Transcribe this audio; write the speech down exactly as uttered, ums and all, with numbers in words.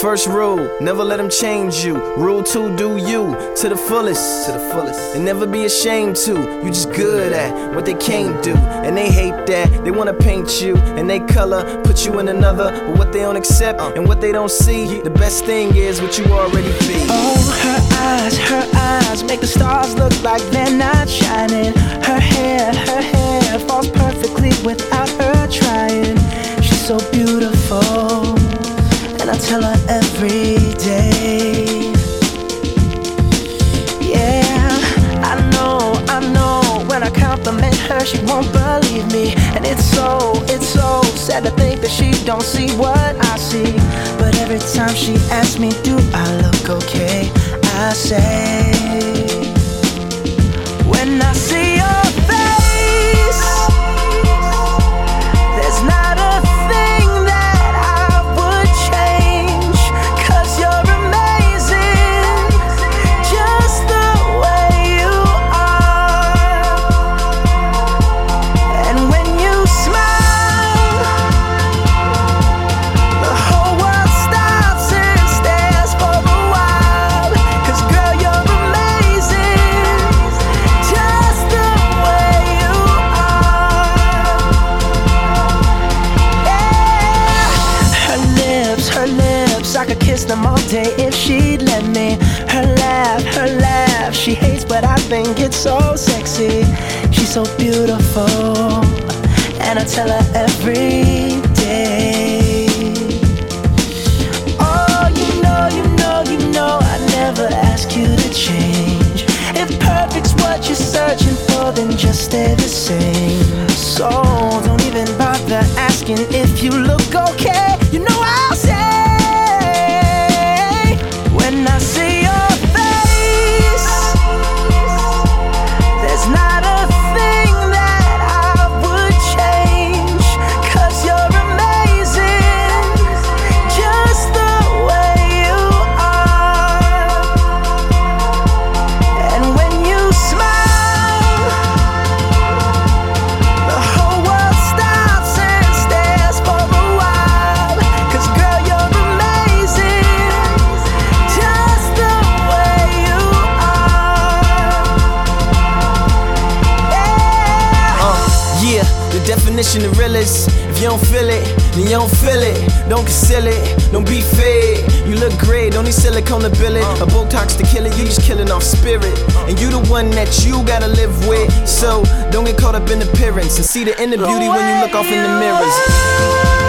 First rule, never let them change you. Rule two, do you to the fullest, to the fullest, and never be ashamed to. You just good at what they can't do, and they hate that. They wanna paint you, and they color put you in another. But what they don't accept and what they don't see, the best thing is what you already be. Oh, her eyes, her eyes make the stars look like they're not shining. Her hair, her hair falls perfectly without her trying. She's so beautiful, and I tell her every day. Yeah, I know, I know, when I compliment her she won't believe me. And it's so, it's so sad to think that she don't see what I see. But every time she asks me, do I look okay, I say, when I see your face, there's not a thing that I would change. 'Cause you're amazing, just the way you are. And when you smile, the whole world stops and stares for a while. 'Cause girl, you're amazing, just the way you are. Yeah. Her lips, her lips, I could kiss them all day if she'd let me. Her laugh, her laugh, she hates but I think it's so sexy. She's so beautiful, and I tell her every day. Oh, you know, you know, you know I never ask you to change. If perfect's what you're searching for, then just stay the same. So don't even bother asking if you look okay. You know I'll say, when I see your face, there's not a thing that I would change. 'Cause you're amazing, just the way you are. And when you smile, the whole world stops and stares for a while. 'Cause girl, you're amazing, just the way you are. Yeah. Uh, yeah, the definition of real is, if you don't feel it, then you don't feel it. Don't conceal it, don't be fake. You look great, don't need silicone to bill it. A Botox to kill it, you just killing off spirit. And you the one that you gotta live with. So don't get caught up in appearance, and see the inner beauty when you look off in the mirrors.